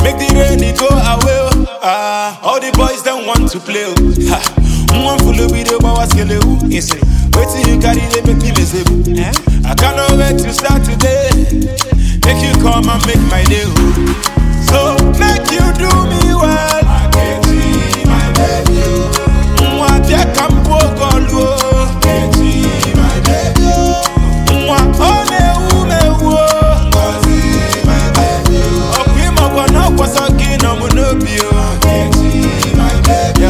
make the rain go away. All the boys don't want to play. One full of video, but what's going on? Wait till you carry they make me miserable. I cannot wait to start today. Make you come and make my day. So make you do me well. I can't see my baby. Moi bien campo golo. Can't see my baby. Moi one ume wo. Can't see my baby. Okimo kono kwa sangi no munobio. Can't see my baby.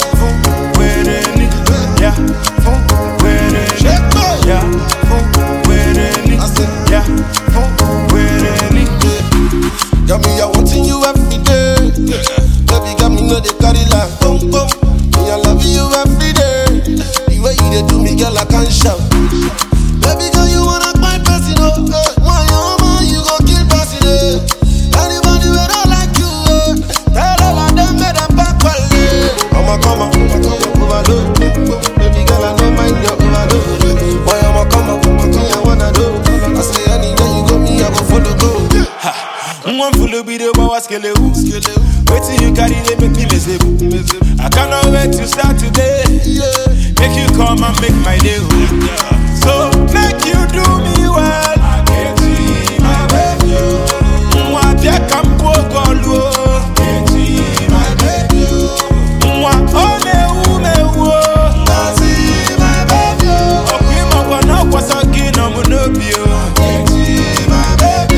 Got me, I wanting you every day. Baby, got me, know they carry like boom, boom. Me, I love you every day. The way you they do me, girl, I can't shout. Baby, girl, you wanna my person, oh. Why, you gon' kill person, eh. Anybody who don't like you, tell all of them, let them back, come on, overload. Baby, girl, I don't mind your overload. Why, come on, me, I wanna do. I say, anywhere you go, me, I go follow, go. One full of video, but what's going on? Wait till you carry they make me miserable. I cannot wait to start today. Make you come and make my day. So make you do me well. I can't see my baby. Moi bien campo golo. Can't see my baby. Moi one ume wo. Can't see my baby. Okimo kono kwa sangi no munobio. Can't see my baby.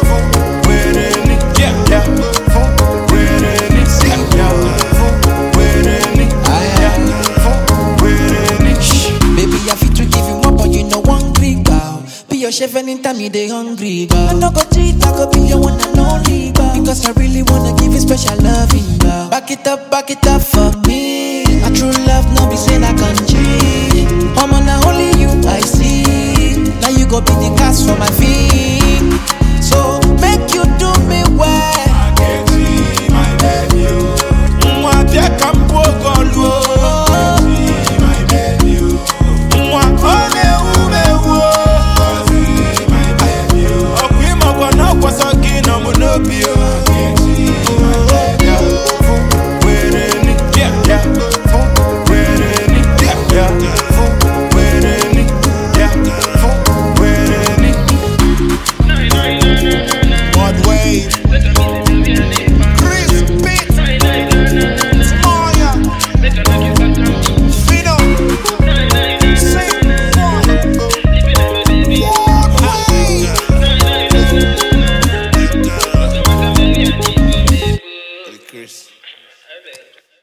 Baby, I fit to give you more, but you know one Greek girl. Be your chef anytime you dey hungry, girl. I no go cheat, I go be your one